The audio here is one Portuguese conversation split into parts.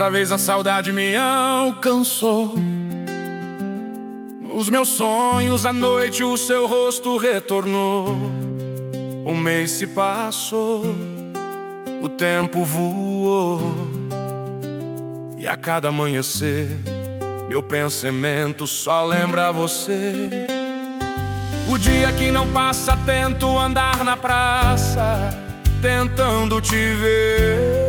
Dessa vez a saudade me alcançou. Nos meus sonhos à noite o seu rosto retornou. Um mês se passou, o tempo voou, e a cada amanhecer meu pensamento só lembra você. O dia que não passa, tento andar na praça, tentando te ver.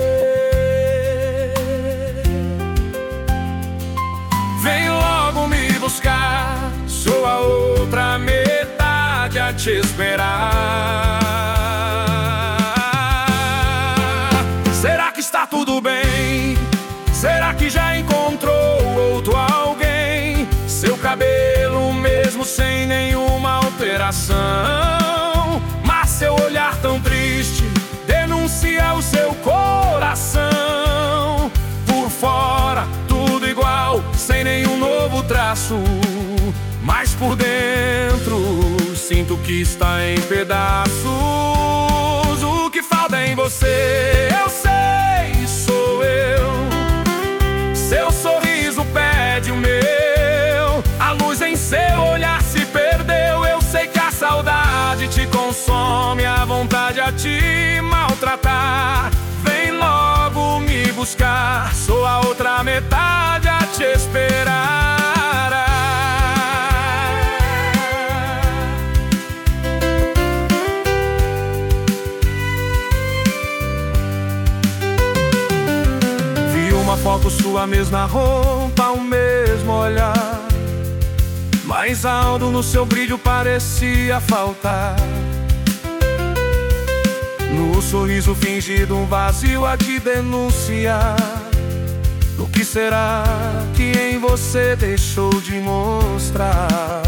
Vem logo me buscar, sou a outra metade a te esperar. Será que está tudo bem? Será que já encontrou outro alguém? Seu cabelo mesmo sem nenhuma alteração, mas seu olhar tão triste denuncia o seu coração. Por fora tudo igual, sem nenhum novo traço, mas por dentro sinto que está em pedaços. O que falta em você, eu sei, sou eu. Seu sorriso pede o meu, a luz em seu olhar se perdeu. Eu sei que a saudade te consome, a vontade a te maltratar. Vem logo me buscar, sou a outra metade a te esperar. Vi uma foto sua, mesma roupa, o mesmo olhar, mas algo no seu brilho parecia faltar. No sorriso fingido, um vazio a te denunciar. O que será que em você deixou de mostrar?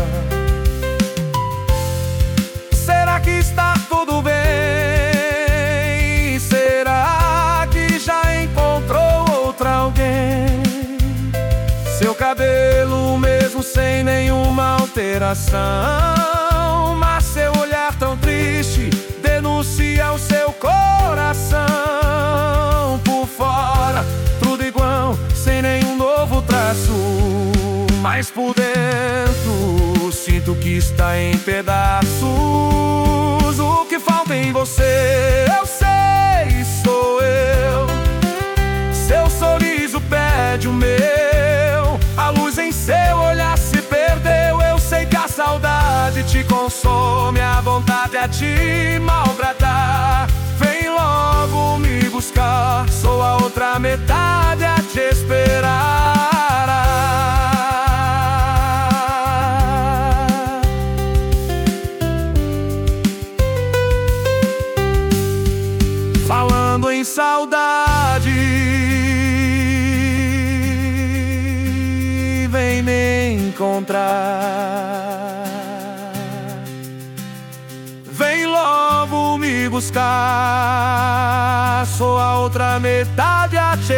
Será que está tudo bem? Será que já encontrou outra alguém? Seu cabelo mesmo sem nenhuma alteração, mas seu olhar tão triste denuncia o seu coração. Por fora tudo igual, sem nenhum novo traço, mas por dentro sinto que está em pedaços. O que falta em você, eu sei, sou eu. Seu sorriso pede o meu, a luz em seu olhar se perdeu. Eu sei que a saudade te consome, a vontade a te maltratar. Vem logo me buscar, sou a outra metade a te esperar. Falando em saudade, vem me encontrar. Vem logo me buscar, sou a outra metade a te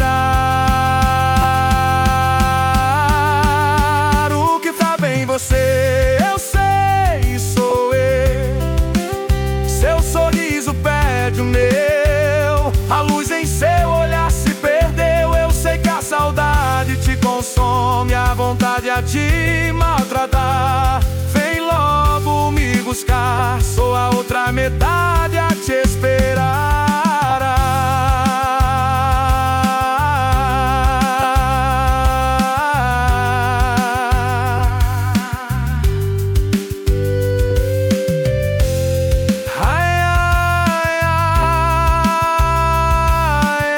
esperar. O que tá bem você, eu sei, sou eu. Seu sorriso pede o meu, a luz em seu olhar se perdeu. Eu sei que a saudade te consome, a vontade a te maltratar. Vem logo me buscar, sou a outra metade a te esperar. Ai, ai, ai,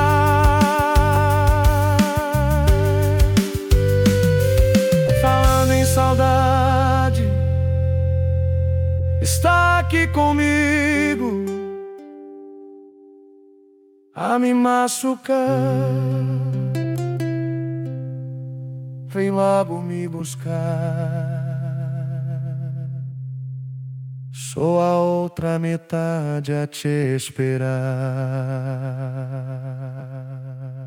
ai. Falando em saudade, está aqui comigo a me machucar. Vem logo me buscar, sou a outra metade a te esperar.